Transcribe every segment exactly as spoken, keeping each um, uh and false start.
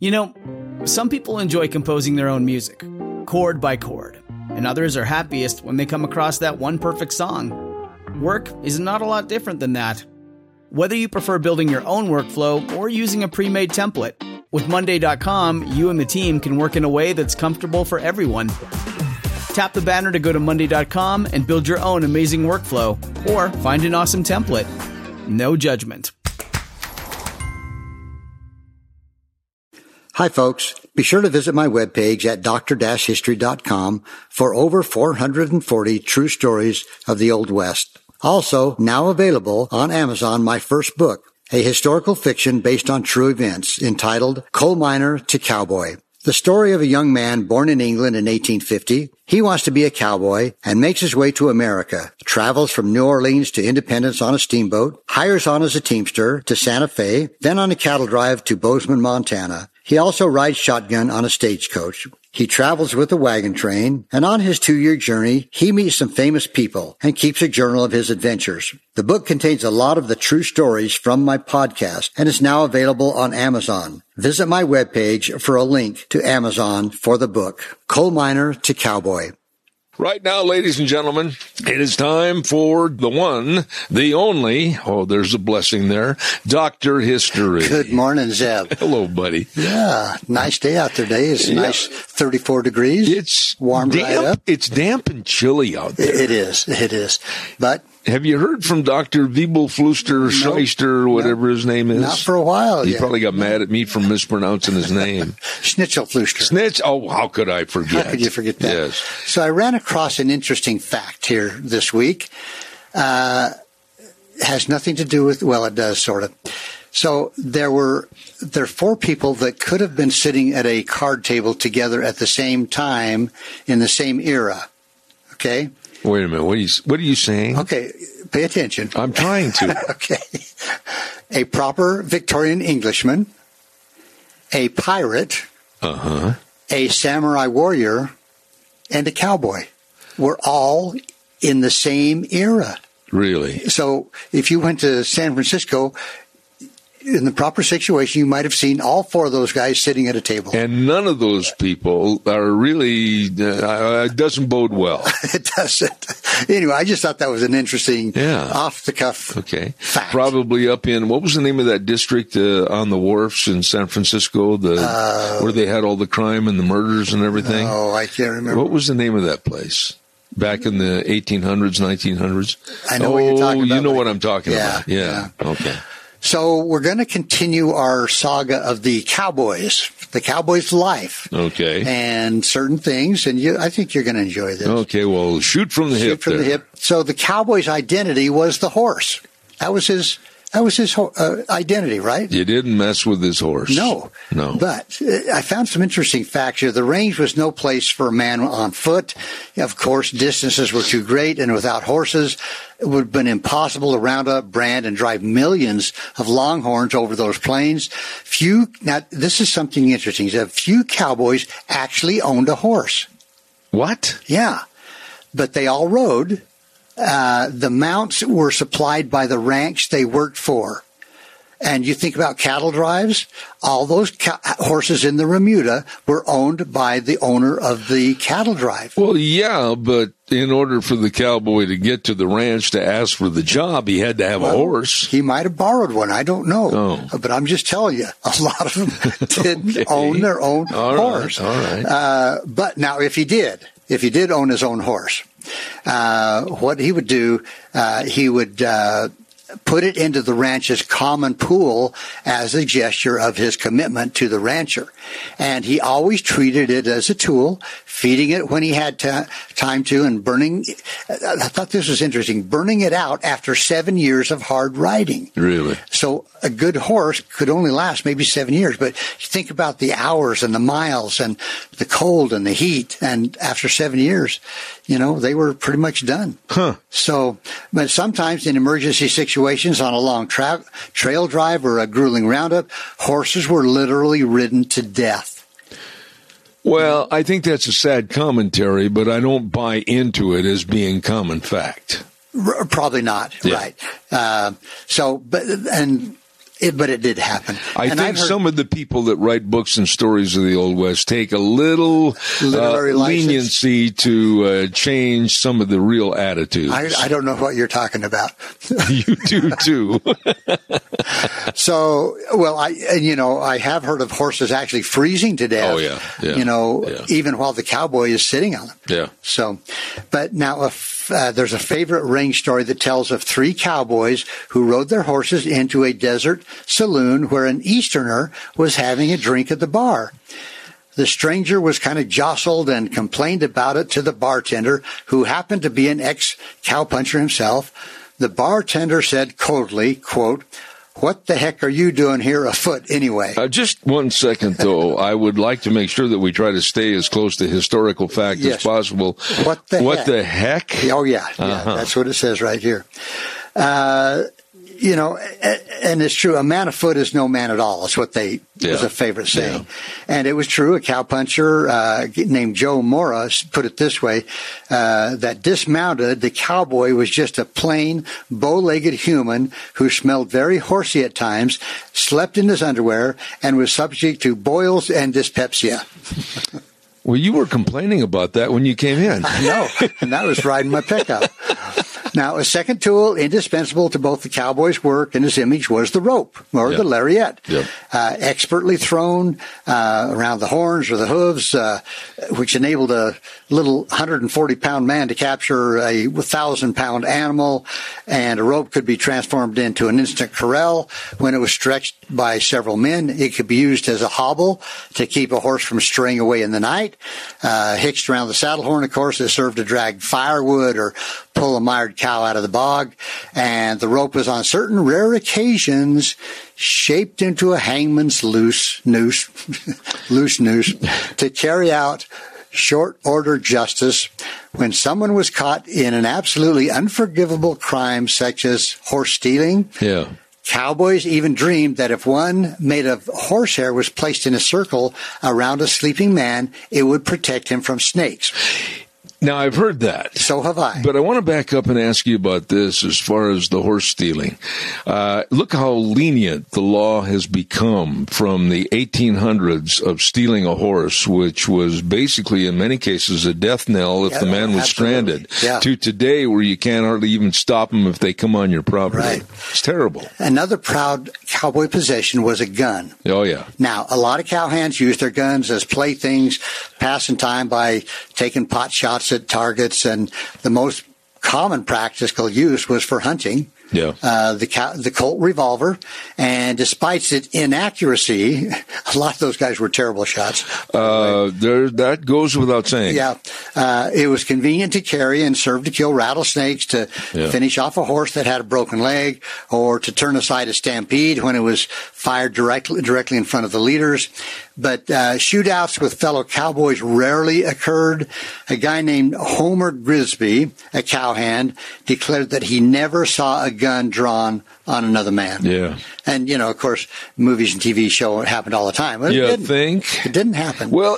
You know, some people enjoy composing their own music, chord by chord, and others are happiest when they come across that one perfect song. Work is not a lot different than that. Whether you prefer building your own workflow or using a pre-made template, with Monday dot com, you and the team can work in a way that's comfortable for everyone. Tap the banner to go to Monday dot com and build your own amazing workflow, or find an awesome template. No judgment. Hi, folks. Be sure to visit my webpage at doctor dash history dot com for over four hundred forty true stories of the Old West. Also, now available on Amazon, my first book, a historical fiction based on true events entitled Coal Miner to Cowboy. The story of a young man born in England in eighteen fifty. He wants to be a cowboy and makes his way to America, travels from New Orleans to Independence on a steamboat, hires on as a teamster to Santa Fe, then on a cattle drive to Bozeman, Montana. He also rides shotgun on a stagecoach. He travels with a wagon train, and on his two-year journey, he meets some famous people and keeps a journal of his adventures. The book contains a lot of the true stories from my podcast and is now available on Amazon. Visit my webpage for a link to Amazon for the book, Coal Miner to Cowboy. Right now, ladies and gentlemen, it is time for the one, the only, oh, there's a blessing there, Doctor History. Good morning, Zeb. Hello, buddy. Yeah, nice day out there today. It's yeah. nice, thirty-four degrees. It's warm damp, right up. It's damp and chilly out there. It is, it is. But have you heard from Doctor Wiebelfluster, nope. Scheister, whatever nope. his name is? Not for a while. He yet. probably got mad at me for mispronouncing his name. Schnitzelfluster. Snitch? Oh, how could I forget? How could you forget that? Yes. So I ran across an interesting fact here this week. Uh, has nothing to do with, well, it does sort of. So there were, there are four people that could have been sitting at a card table together at the same time in the same era. Okay? Wait a minute. What are you, what are you saying? Okay. Pay attention. I'm trying to. Okay. A proper Victorian Englishman, a pirate, uh-huh. a samurai warrior, and a cowboy were all in the same era. Really? So if you went to San Francisco, in the proper situation, you might have seen all four of those guys sitting at a table. And none of those people are really, uh, it doesn't bode well. It doesn't. Anyway, I just thought that was an interesting, yeah. off-the-cuff okay. fact. Probably up in, what was the name of that district uh, on the wharfs in San Francisco, the uh, where they had all the crime and the murders and everything? Oh, I can't remember. What was the name of that place? Back in the eighteen hundreds, nineteen hundreds? I know oh, what you're talking about. You know like, what I'm talking yeah, about. Yeah. yeah. Okay. So we're going to continue our saga of the Cowboys, the Cowboys' life. Okay. And certain things, and you, I think you're going to enjoy this. Okay, well, shoot from the shoot hip from there. the hip. So the Cowboys' identity was the horse. That was his That was his uh, identity, right? You didn't mess with his horse. No. No. But uh, I found some interesting facts here. The range was no place for a man on foot. Of course, distances were too great, and without horses, it would have been impossible to round up, brand, and drive millions of longhorns over those plains. Few, now, this is something interesting. Few cowboys actually owned a horse. What? Yeah. But they all rode. Uh, the mounts were supplied by the ranch they worked for. And you think about cattle drives, all those ca- horses in the remuda were owned by the owner of the cattle drive. Well, yeah, but in order for the cowboy to get to the ranch to ask for the job, he had to have well, a horse. He might have borrowed one. I don't know. Oh. But I'm just telling you, a lot of them didn't okay. own their own all horse. Right, all right. Uh, but now if he did, if he did own his own horse, uh, what he would do, uh, he would, uh, put it into the ranch's common pool as a gesture of his commitment to the rancher. And he always treated it as a tool, feeding it when he had t- time to, and burning, I thought this was interesting, burning it out after seven years of hard riding. Really? So a good horse could only last maybe seven years, but you think about the hours and the miles and the cold and the heat, and after seven years, you know, they were pretty much done. Huh. So, but sometimes in emergency situations on a long tra- trail drive or a grueling roundup, horses were literally ridden to death. Well, I think that's a sad commentary, but I don't buy into it as being common fact. R- probably not, yeah. right. Uh, so, but, and It, but it did happen. I and think heard, some of the people that write books and stories of the Old West take a little uh, leniency to uh, change some of the real attitudes. I, I don't know what you're talking about. You do too. So, well, I you know I have heard of horses actually freezing to death. Oh yeah, yeah. You know, yeah. even while the cowboy is sitting on them. Yeah. So, but now if uh, there's a favorite range story that tells of three cowboys who rode their horses into a desert saloon where an Easterner was having a drink at the bar. The stranger was kind of jostled and complained about it to the bartender, who happened to be an ex-cowpuncher himself. The bartender said coldly, quote, "What the heck are you doing here afoot anyway?" Uh, just one second, though. I would like to make sure that we try to stay as close to historical fact yes. as possible. What the what heck? the heck? Oh, yeah. yeah uh-huh. That's what it says right here. Uh, you know, and it's true. A man afoot is no man at all. It's what they yeah. was a favorite saying. Yeah. And it was true. A cowpuncher uh, named Joe Mora put it this way, uh, that dismounted, the cowboy was just a plain, bow-legged human who smelled very horsey at times, slept in his underwear, and was subject to boils and dyspepsia. Well, you were complaining about that when you came in. I know, and that was riding my pickup. Now, a second tool indispensable to both the cowboy's work and his image was the rope, or yep. the lariat. Yep. Uh, expertly thrown uh, around the horns or the hooves, uh, which enabled a little one hundred forty pound man to capture a one thousand pound animal, and a rope could be transformed into an instant corral. When it was stretched by several men, it could be used as a hobble to keep a horse from straying away in the night. Uh, hitched around the saddle horn, of course, it served to drag firewood or pull a mired cow out of the bog, and the rope was on certain rare occasions shaped into a hangman's loose noose, loose noose to carry out short order justice when someone was caught in an absolutely unforgivable crime such as horse stealing. Yeah. Cowboys even dreamed that if one made of horsehair was placed in a circle around a sleeping man, it would protect him from snakes. Now, I've heard that. So have I. But I want to back up and ask you about this as far as the horse stealing. Uh, look how lenient the law has become from the eighteen hundreds of stealing a horse, which was basically, in many cases, a death knell if yeah, the man was absolutely. stranded, yeah. to today where you can't hardly even stop them if they come on your property. Right. It's terrible. Another proud cowboy possession was a gun. Oh, yeah. Now, a lot of cowhands used their guns as playthings, passing time by taking pot shots at targets, and the most common practical use was for hunting. Yeah. Uh, the cow, the Colt revolver, and despite its inaccuracy, a lot of those guys were terrible shots. Uh, there, that goes without saying. Yeah. Uh, it was convenient to carry and served to kill rattlesnakes, to yeah. finish off a horse that had a broken leg, or to turn aside a stampede when it was fired directly, directly in front of the leaders. But uh, shootouts with fellow cowboys rarely occurred. A guy named Homer Grisby, a cowhand, declared that he never saw a gun drawn on another man. Yeah. And, you know, of course, movies and T V show it happened all the time. But you it didn't. think? It didn't happen. Well,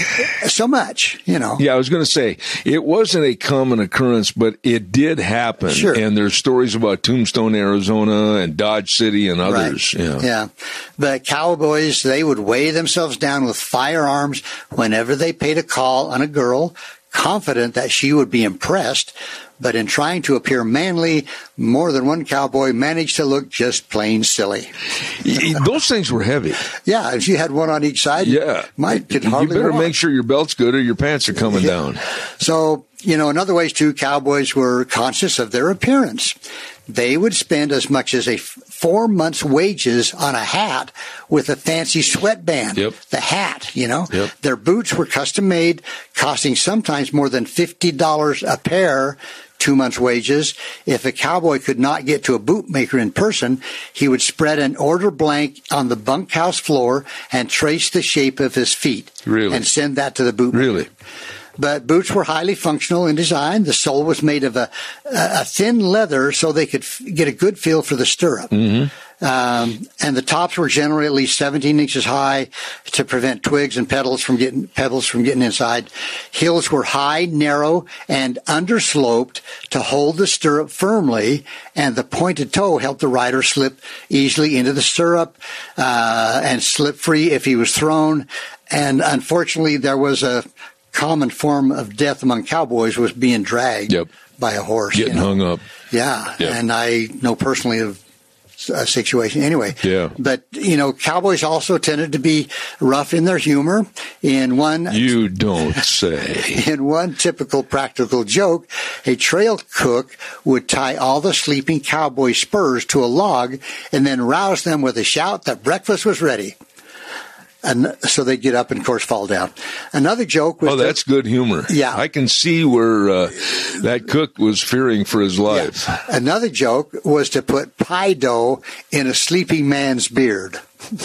so much, you know. Yeah, I was going to say, it wasn't a common occurrence, but it did happen. Sure. And there's stories about Tombstone, Arizona, and Dodge City and others. Right. Yeah. yeah. But cowboys, they would weigh themselves down with firearms whenever they paid a call on a girl, confident that she would be impressed. But in trying to appear manly, more than one cowboy managed to look just plain silly. Those things were heavy. Yeah, if you had one on each side, yeah. might could hardly You better walk. make sure your belt's good or your pants are coming yeah. down. So, you know, in other ways, too, cowboys were conscious of their appearance. They would spend as much as a f- four months' wages on a hat with a fancy sweatband. Yep. The hat, you know. Yep. Their boots were custom made, costing sometimes more than fifty dollars a pair. Two months' wages. If a cowboy could not get to a bootmaker in person, he would spread an order blank on the bunkhouse floor and trace the shape of his feet. Really? And send that to the bootmaker. Really? But boots were highly functional in design. The sole was made of a, a thin leather so they could f- get a good feel for the stirrup. Mm-hmm. Um, and the tops were generally at least seventeen inches high to prevent twigs and pedals from getting, pebbles from getting inside. Heels were high, narrow, and undersloped to hold the stirrup firmly, and the pointed toe helped the rider slip easily into the stirrup uh, and slip free if he was thrown. And unfortunately, there was a common form of death among cowboys was being dragged yep. by a horse. Getting you know? hung up. Yeah, yep. and I know personally of a situation anyway. Yeah. But, you know, cowboys also tended to be rough in their humor. In one, you don't say. In one typical practical joke, a trail cook would tie all the sleeping cowboy spurs to a log and then rouse them with a shout that breakfast was ready. And so they get up and, of course, fall down. Another joke was... Oh, that's good humor. Yeah. I can see where uh, that cook was fearing for his life. Yeah. Another joke was to put pie dough in a sleeping man's beard.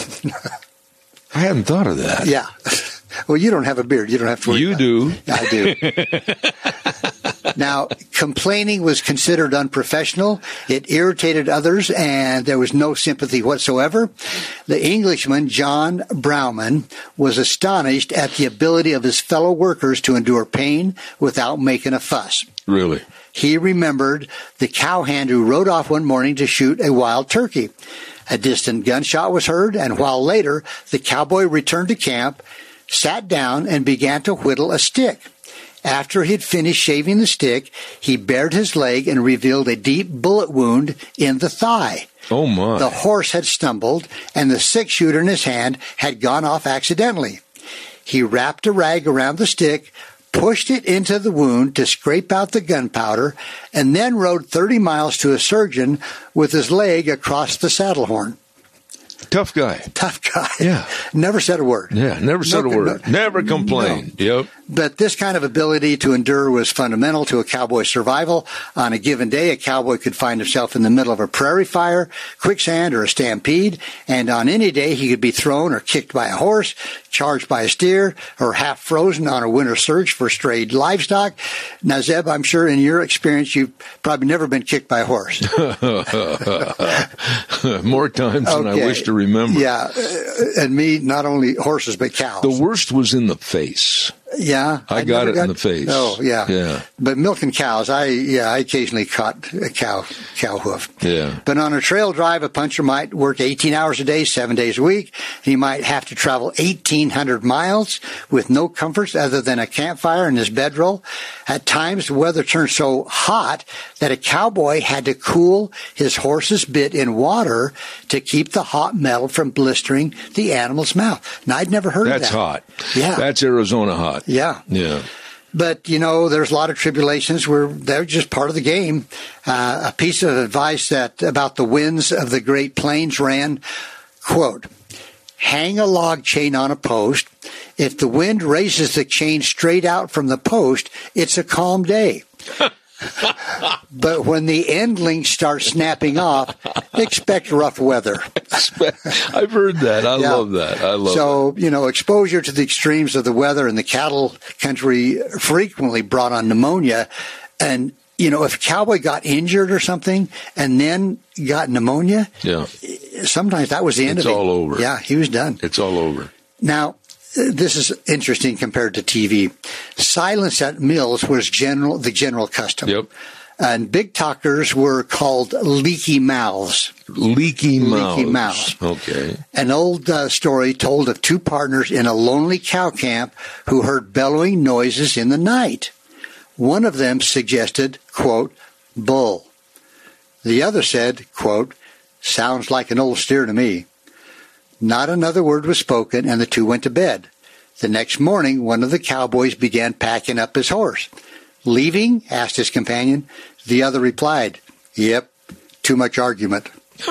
I hadn't thought of that. Yeah. Well, you don't have a beard. You don't have to worry You about do. it. I do. Now, complaining was considered unprofessional. It irritated others, and there was no sympathy whatsoever. The Englishman, John Browman, was astonished at the ability of his fellow workers to endure pain without making a fuss. Really? He remembered the cowhand who rode off one morning to shoot a wild turkey. A distant gunshot was heard, and while later the cowboy returned to camp, sat down, and began to whittle a stick. After he had finished shaving the stick, he bared his leg and revealed a deep bullet wound in the thigh. Oh, my. The horse had stumbled, and the six-shooter in his hand had gone off accidentally. He wrapped a rag around the stick, pushed it into the wound to scrape out the gunpowder, and then rode thirty miles to a surgeon with his leg across the saddle horn. Tough guy. Tough guy. Yeah. Never said a word. Yeah, never said No, a word. no, never complained. no. Yep. But this kind of ability to endure was fundamental to a cowboy's survival. On a given day, a cowboy could find himself in the middle of a prairie fire, quicksand, or a stampede, and on any day he could be thrown or kicked by a horse, charged by a steer, or half frozen on a winter search for strayed livestock. Now, Zeb, I'm sure in your experience you've probably never been kicked by a horse. More times okay. than I wish to remember. Yeah, and me, not only horses, but cows. The worst was in the face. Yeah. I, I got it got, in the face. Oh, yeah. Yeah. But milking cows, I, yeah, I occasionally caught a cow, cow hoof. Yeah. But on a trail drive, a puncher might work eighteen hours a day, seven days a week. He might have to travel eighteen hundred miles with no comforts other than a campfire and his bedroll. At times, the weather turned so hot that a cowboy had to cool his horse's bit in water to keep the hot metal from blistering the animal's mouth. Now, I'd never heard That's of that. That's hot. Yeah. That's Arizona hot. Yeah. Yeah. But, you know, there's a lot of tribulations where they're just part of the game. Uh, a piece of advice that about the winds of the Great Plains ran, quote, hang a log chain on a post. If the wind raises the chain straight out from the post, it's a calm day. But when the end links start snapping off, expect rough weather. I've heard that. I yeah. love that. I love so, that. you know, exposure to the extremes of the weather in the cattle country frequently brought on pneumonia. And, you know, if a cowboy got injured or something and then got pneumonia, yeah. sometimes that was the end it's of it. It's all over. Yeah, he was done. It's all over. Now, this is interesting compared to T V. Silence at mills was general, the general custom. Yep. And big talkers were called leaky mouths. Leaky mouths. Leaky mouths. Okay. An old uh, story told of two partners in a lonely cow camp who heard bellowing noises in the night. One of them suggested, quote, bull. The other said, quote, sounds like an old steer to me. Not another word was spoken, and the two went to bed. The next morning, one of the cowboys began packing up his horse. Leaving? Asked his companion. The other replied, yep, too much argument.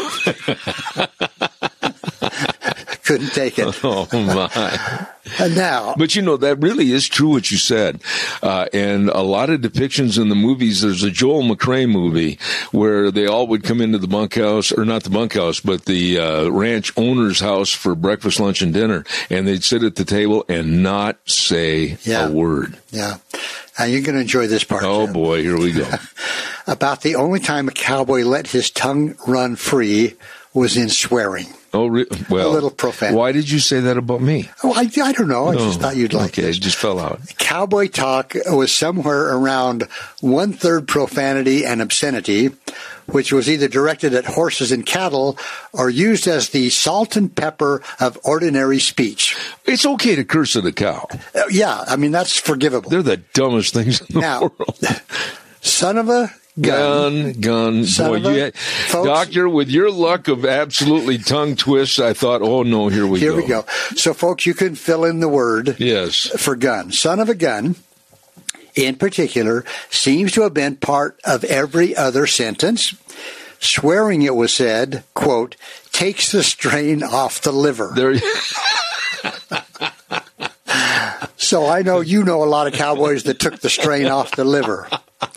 Couldn't take it. Oh, my. And now. But, you know, that really is true what you said. Uh, and a lot of depictions in the movies, there's a Joel McCrea movie where they all would come into the bunkhouse, or not the bunkhouse, but the uh, ranch owner's house for breakfast, lunch, and dinner. And they'd sit at the table and not say yeah. a word. Yeah. Uh, you're going to enjoy this part. Oh, too. boy, here we go. About the only time a cowboy let his tongue run free was in swearing. Oh, re- well, a little profanity. Why did you say that about me? Oh, I, I don't know. I No. just thought you'd like okay, this. it just fell out. Cowboy talk was somewhere around one-third profanity and obscenity, which was either directed at horses and cattle or used as the salt and pepper of ordinary speech. It's okay to curse at a cow. Uh, yeah, I mean, that's forgivable. They're the dumbest things in the Now, world. son of a gun. Gun, gun. Son Boy, of a- you had, folks- Doctor, with your luck of absolutely tongue twists, I thought, oh, no, here we Here go. we go. So, folks, you can fill in the word Yes. for gun. Son of a gun, in particular, seems to have been part of every other sentence. Swearing, it was said, quote, takes the strain off the liver. There. So I know you know a lot of cowboys that took the strain off the liver.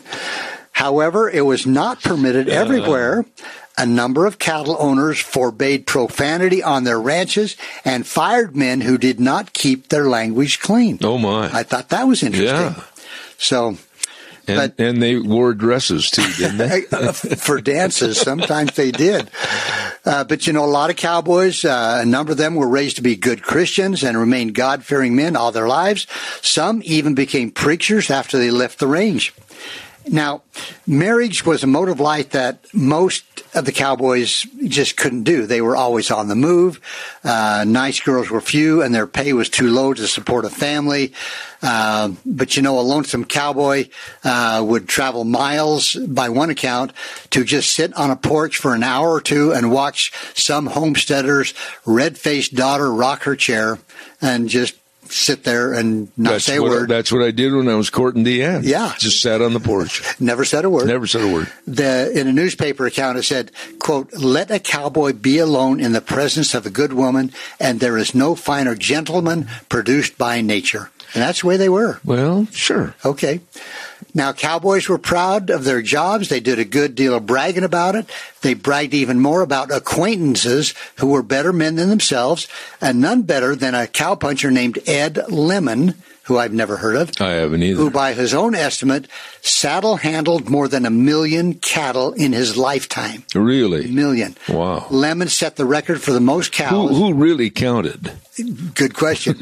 However, it was not permitted everywhere. A number of cattle owners forbade profanity on their ranches and fired men who did not keep their language clean. Oh, my. I thought that was interesting. Yeah. So, And, but and they wore dresses, too, didn't they? for dances, sometimes they did. Uh, but, you know, a lot of cowboys, uh, a number of them were raised to be good Christians and remained God-fearing men all their lives. Some even became preachers after they left the range. Now, marriage was a mode of life that most of the cowboys just couldn't do. They were always on the move. Uh, nice girls were few, and their pay was too low to support a family. Uh, but, you know, a lonesome cowboy uh, would travel miles, by one account, to just sit on a porch for an hour or two and watch some homesteader's red-faced daughter rock her chair and just sit there and not that's say a what, word. That's what I did when I was courting Deanne. Yeah. Just sat on the porch. Never said a word. Never said a word. The, in a newspaper account, it said, quote, let a cowboy be alone in the presence of a good woman, and there is no finer gentleman produced by nature. And that's the way they were. Well, sure. Okay. Now, cowboys were proud of their jobs. They did a good deal of bragging about it. They bragged even more about acquaintances who were better men than themselves, and none better than a cowpuncher named Ed Lemon, who I've never heard of. I haven't either. Who, by his own estimate, saddle-handled more than a million cattle in his lifetime. Really? Million. Wow. Lemon set the record for the most cows. Who, who really counted? Good question.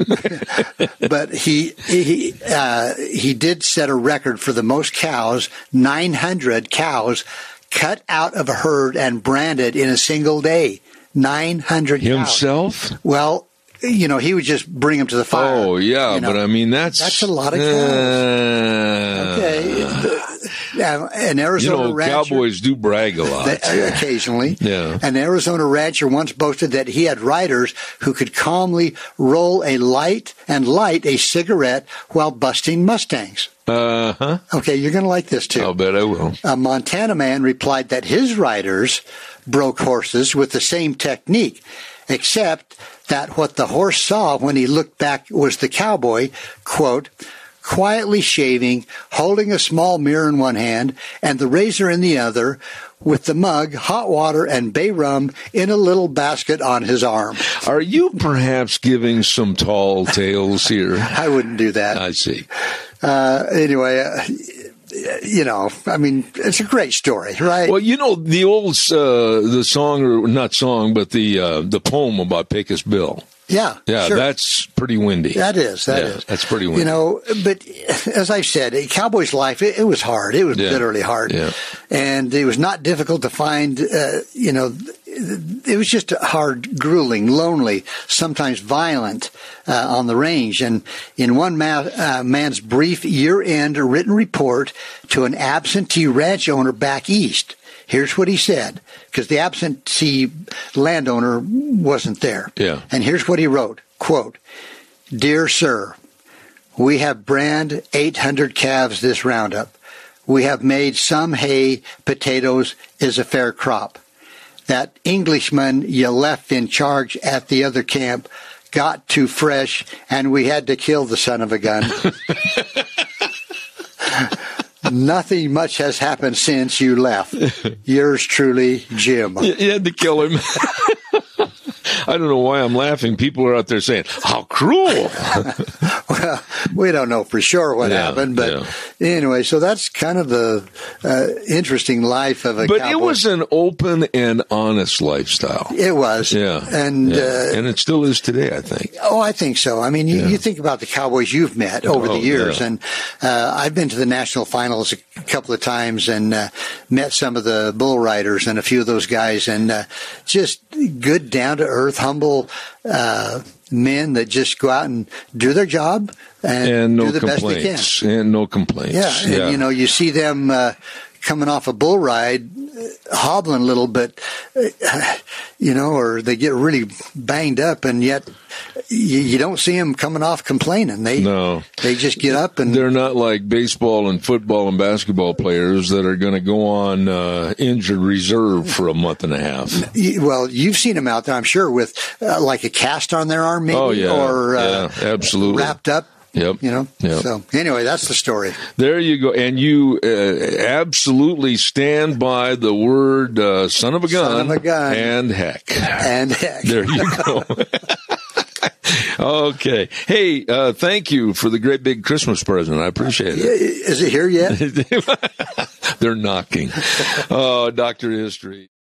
But he he uh, he did set a record for the most cows, nine hundred cows, cut out of a herd and branded in a single day. nine hundred cows. Himself? Well, you know, he would just bring them to the fire. Oh, yeah, you know. but I mean, that's... That's a lot of cows. Uh, Okay. Uh, an You Arizona know, rancher, cowboys do brag a lot. They- occasionally. Yeah. An Arizona rancher once boasted that he had riders who could calmly roll a light and light a cigarette while busting Mustangs. Uh-huh. Okay, you're going to like this too. I'll bet I will. A Montana man replied that his riders broke horses with the same technique, except that what the horse saw when he looked back was the cowboy, quote, quietly shaving, holding a small mirror in one hand and the razor in the other, with the mug, hot water, and bay rum in a little basket on his arm. Are you perhaps giving some tall tales here? I wouldn't do that. I see. Uh, anyway, uh, you know, I mean, it's a great story, right? Well, you know, the old, uh, the song, or not song, but the uh, the poem about Pecos Bill. Yeah, Yeah, sure. that's pretty windy. That is, that yeah, is. That's pretty windy. You know, but as I've said, a cowboy's life, it, it was hard. It was Yeah. literally hard. Yeah. And it was not difficult to find, uh, you know, it was just hard, grueling, lonely, sometimes violent uh, on the range. And in one ma- uh, man's brief year-end written report to an absentee ranch owner back east, here's what he said, because the absentee landowner wasn't there. Yeah. And here's what he wrote, quote, Dear Sir, we have brand eight hundred calves this roundup. We have made some hay. Potatoes is a fair crop. That Englishman you left in charge at the other camp got too fresh, and we had to kill the son of a gun. Nothing much has happened since you left. Yours truly, Jim. You had to kill him. I don't know why I'm laughing. People are out there saying, how cruel. Well, we don't know for sure what Yeah, happened, but yeah. anyway, so that's kind of the uh, interesting life of a But cowboy. it was an open and honest lifestyle. It was. Yeah. And, yeah. Uh, and it still is today, I think. Oh, I think so. I mean, you, Yeah. you think about the cowboys you've met over Oh, the years, yeah. and uh, I've been to the national finals a couple of times and uh, met some of the bull riders and a few of those guys, and uh, just good, down to earth, humble uh, men that just go out and do their job and, And no do the best they can. complaints. And no complaints. Yeah, and you know, you see them uh, coming off a bull ride, uh, hobbling a little bit, uh, you know, or they get really banged up, and yet you, you don't see them coming off complaining. They No. they just get up and They're not like baseball and football and basketball players that are going to go on uh, injured reserve for a month and a half. you- well, you've seen them out there, I'm sure, with uh, like a cast on their arm, maybe, Oh, yeah. or uh, Yeah, absolutely. wrapped up. Yep. You know. Yep. So anyway, that's the story. There you go. And you uh, absolutely stand by the word uh, son of a gun, Son of a gun. and heck. And heck, There you go. Okay. Hey, uh, thank you for the great big Christmas present. I appreciate it. is it here yet? They're knocking. Oh, Doctor History.